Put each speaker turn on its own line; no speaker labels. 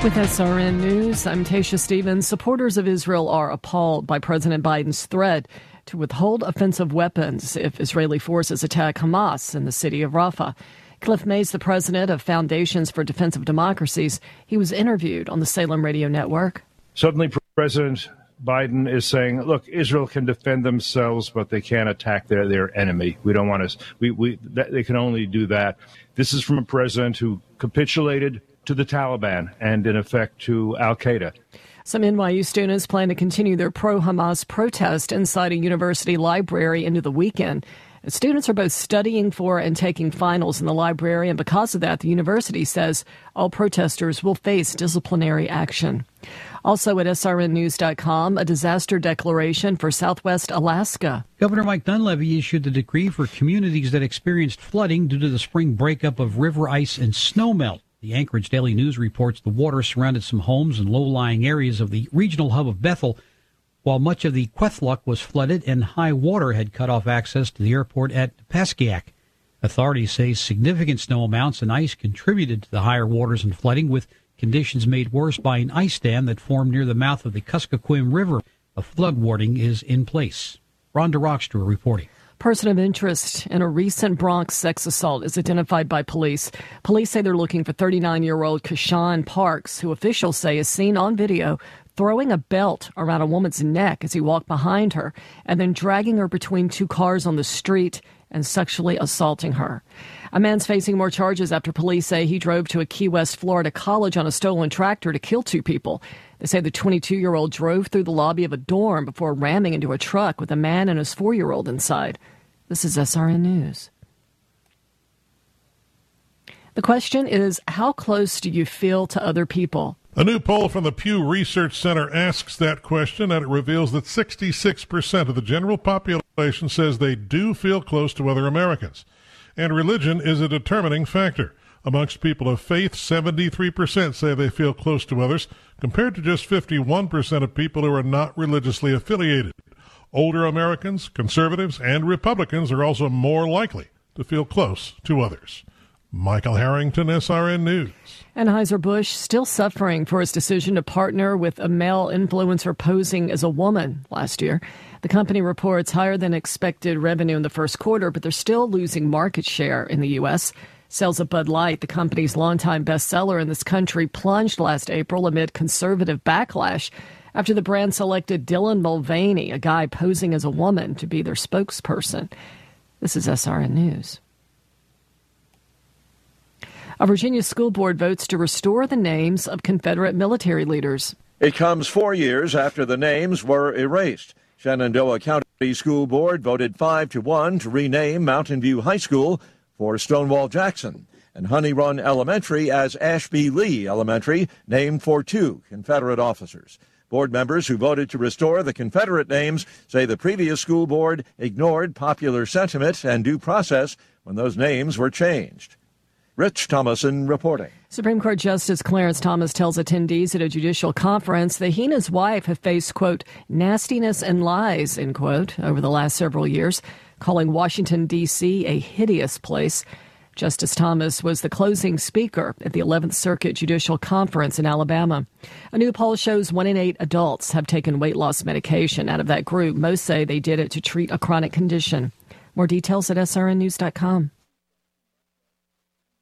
With SRN News, I'm Tasha Stevens. Supporters of Israel are appalled by President Biden's threat to withhold offensive weapons if Israeli forces attack Hamas in the city of Rafah. Cliff Mays, the president of Foundations for Defense of Democracies, he was interviewed on the Salem Radio Network.
Suddenly, President Biden is saying, look, Israel can defend themselves, but they can't attack their enemy. We don't want to. They can only do that. This is from a president who capitulated to the Taliban and, in effect, to al-Qaeda.
Some NYU students plan to continue their pro-Hamas protest inside a university library into the weekend. Students are both studying for and taking finals in the library, and because of that, the university says all protesters will face disciplinary action. Also at srnnews.com, a disaster declaration for Southwest Alaska.
Governor Mike Dunleavy issued the decree for communities that experienced flooding due to the spring breakup of river ice and snowmelt. The Anchorage Daily News reports the water surrounded some homes and low-lying areas of the regional hub of Bethel, while much of the Kwethluk was flooded and high water had cut off access to the airport at Paskiak. Authorities say significant snow amounts and ice contributed to the higher waters and flooding, with conditions made worse by an ice dam that formed near the mouth of the Kuskokwim River. A flood warning is in place. Rhonda Rockstra reporting.
Person of interest in a recent Bronx sex assault is identified by police. Police say they're looking for 39-year-old Kashawn Parks, who officials say is seen on video throwing a belt around a woman's neck as he walked behind her and then dragging her between two cars on the street and sexually assaulting her. A man's facing more charges after police say he drove to a Key West, Florida college on a stolen tractor to kill two people. They say the 22-year-old drove through the lobby of a dorm before ramming into a truck with a man and his 4-year-old inside. This is SRN News. The question is, how close do you feel to other people?
A new poll from the Pew Research Center asks that question, and it reveals that 66% of the general population says they do feel close to other Americans. And religion is a determining factor. Amongst people of faith, 73% say they feel close to others, compared to just 51% of people who are not religiously affiliated. Older Americans, conservatives, and Republicans are also more likely to feel close to others. Michael Harrington, SRN News.
Anheuser-Busch still suffering for his decision to partner with a male influencer posing as a woman last year. The company reports higher than expected revenue in the first quarter, but they're still losing market share in the U.S. Sales of Bud Light, the company's longtime bestseller in this country, plunged last April amid conservative backlash after the brand selected Dylan Mulvaney, a guy posing as a woman, to be their spokesperson. This is SRN News. A Virginia school board votes to restore the names of Confederate military leaders.
It comes 4 years after the names were erased. Shenandoah County School Board voted 5-1 to rename Mountain View High School for Stonewall Jackson, and Honey Run Elementary as Ashby Lee Elementary, named for 2 Confederate officers. Board members who voted to restore the Confederate names say the previous school board ignored popular sentiment and due process when those names were changed. Rich Thomason reporting.
Supreme Court Justice Clarence Thomas tells attendees at a judicial conference that he and his wife have faced, quote, nastiness and lies, end quote, over the last several years, calling Washington, D.C. a hideous place. Justice Thomas was the closing speaker at the 11th Circuit Judicial Conference in Alabama. A new poll shows 1 in 8 adults have taken weight loss medication. Out of that group, most say they did it to treat a chronic condition. More details at srnnews.com.